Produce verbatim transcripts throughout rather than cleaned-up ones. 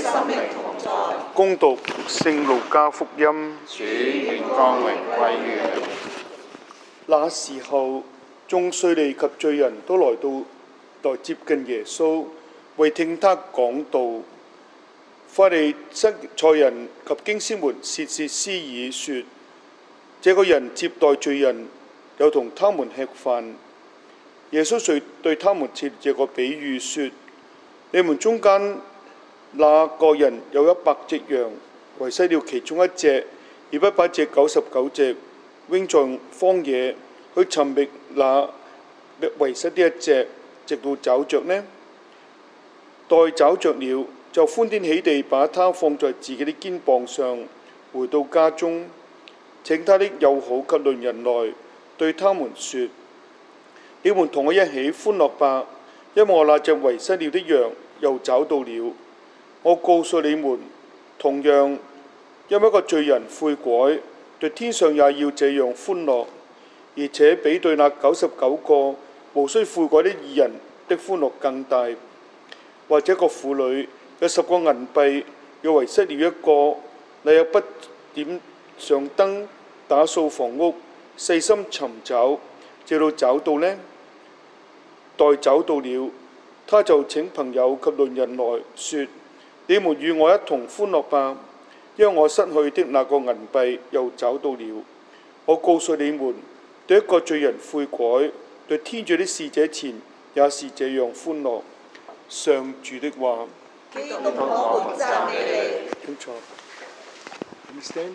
生命同在。 恭讀聖路加福音。 主願光榮歸於你。 那時候，眾稅吏及罪人都來到，來接近耶穌，為聽他講道。法利賽人及經師們竊竊私議，說：這個人接待罪人，又同他們吃飯。耶穌遂對他們設這個比喻，說：你們中間那個人有一百隻羊，遺失了其中一隻，而不把這九十九隻扔在荒野，去尋覓那遺失的一隻，直到找着呢？待找着了，就歡天喜地把它放在自己的肩膀上，回到家中，請他的友好及鄰人來，對他們說：你們同我一起歡樂吧，因為我那隻遺失了的羊又找到了。我告訴你們，同樣，因為一個罪人悔改，對天上也要這樣歡樂，而且比對那九十九個無需悔改的義人的歡樂更大。或者個婦女有十個銀幣，又遺失了一個，你又不點上燈，打掃房屋，細心尋找，直到找到呢？待找到了，他就請朋友及鄰人來說：你們與我一同歡樂吧，因為我失去的那個銀幣又找到了。我告訴你們，對一個罪人悔改，對天主的使者前也是這樣歡樂。上主的話。 基督，我們讚美你。 清楚。Understand?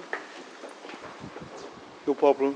No problem。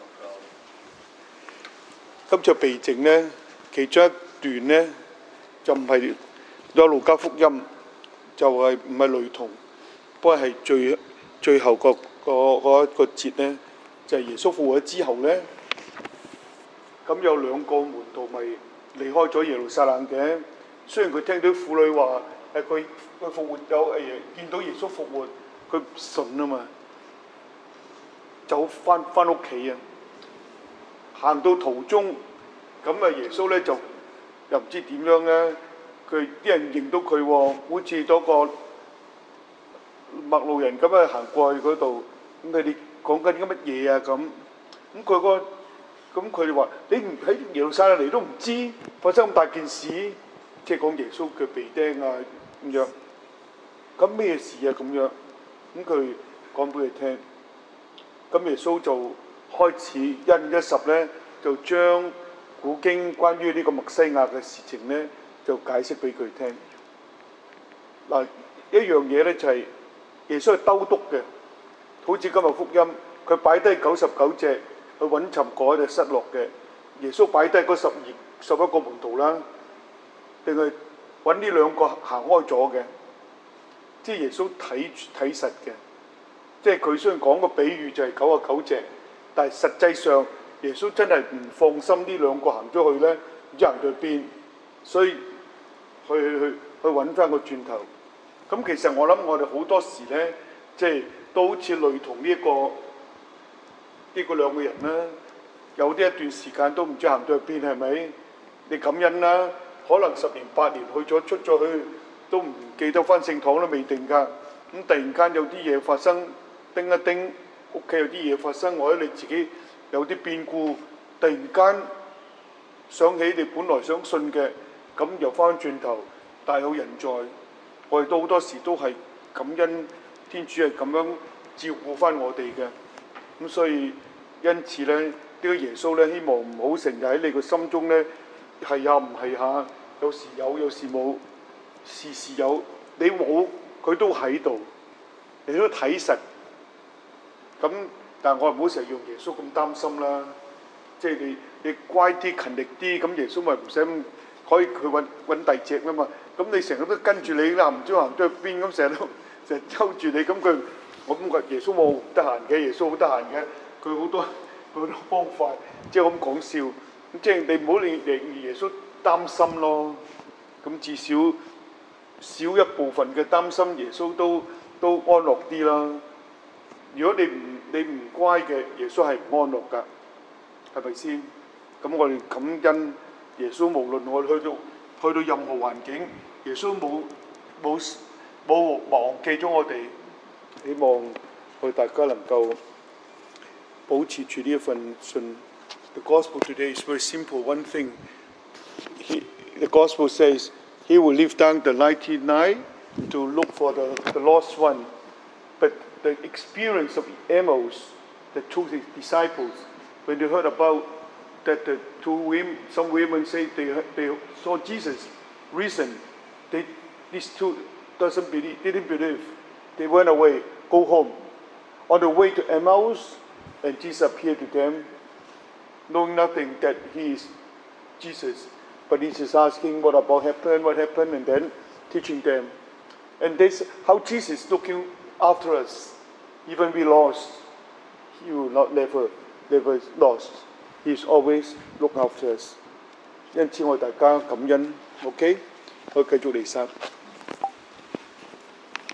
今次避靜呢，其中一段呢，就唔係有路加福音，就係唔係雷同，不過係最最後個個嗰一個節呢，就係耶穌復活咗之後呢，咁有兩個門徒咪離開咗耶路撒冷嘅。雖然佢聽到婦女話誒佢佢復活有誒見到耶穌復活，佢唔信啊嘛，就翻翻屋企啊。行到途中，咁啊耶穌咧就又唔知點樣咧，佢啲人認到佢喎，好似多個陌路人咁啊行過去嗰度，咁佢哋講緊啲乜嘢啊咁？咁佢個咁佢哋話：你唔喺耶路撒冷嚟都唔知發生咁大件事？即係講耶穌佢被釘啊咁樣，咁咩事啊咁樣？咁佢講俾佢聽，咁耶穌就開始一五一十咧，就將古經關於呢個默西亞嘅事情咧，就解釋俾佢聽。嗱，一樣嘢咧就係、是、耶穌係兜篤嘅，好似今日福音，佢擺低九十九隻去揾尋嗰隻失落嘅，耶穌擺低嗰十二十一個門徒啦。定係揾呢兩個行開咗嘅，即係耶穌睇睇實嘅，即係佢雖然講個比喻就係九啊九隻，但係實際上耶穌真係唔放心呢兩個行咗去咧，唔知行到邊，所以去去去去揾翻個轉頭。咁其實我諗我哋好多時咧，即係都好似類同呢、這、一個呢、這個兩個人啦，有啲一段時間都唔知行到去邊，係咪？你感恩啦。可能十年八年去咗出咗去，都唔記得翻聖堂都未定㗎。咁突然間有啲嘢發生，叮一叮屋企有啲嘢發生，或者你自己有啲變故，突然間想起你本來想信嘅，咁又翻轉頭大有人在。我哋都好多時都係感恩天主係咁樣照顧翻我哋嘅。咁所以因此咧，呢、這個耶穌咧，希望唔好成日喺你個心中咧。係呀，唔係下，有時有，有時冇，時時有。你冇，佢都喺度，你都睇實。咁，但係我唔好成日用耶穌咁擔心啦。即係你你乖啲、勤力啲，咁耶穌咪唔使可以去揾揾第隻啦嘛。咁你成日都跟住你啦，唔知行咗去邊，咁成日都成日揪住你，咁佢我咁話耶穌冇唔得閒嘅，耶穌好得閒嘅，佢好多好多方法，即係咁講笑。即係你唔好令耶穌擔心咯，咁至少少一部分嘅擔心，耶穌都都安樂啲啦。如果你唔你唔乖嘅，耶穌係唔安樂㗎，係咪先？咁我哋感恩耶穌，無論我哋去到去到任何環境，耶穌冇冇冇忘記咗我哋。希望我哋大家能夠保持住呢一份信。The gospel today is very simple. One thing, he, the gospel says, He will leave down the ninety-nine to look for the, the lost one. But the experience of Emmaus, the two disciples, when they heard about that the two women, some women say they, they saw Jesus risen, they, these two doesn't believe, didn't believe. They went away, go home. On the way to Emmaus, and Jesus appeared to them, knowing nothing that he is Jesus. But he's just asking what about happened, what happened, and then teaching them. And this how Jesus is looking after us. Even we lost, he will not never, never lost. He's always look after us. 因此我大家感恩 ，OK， 我繼續嚟殺。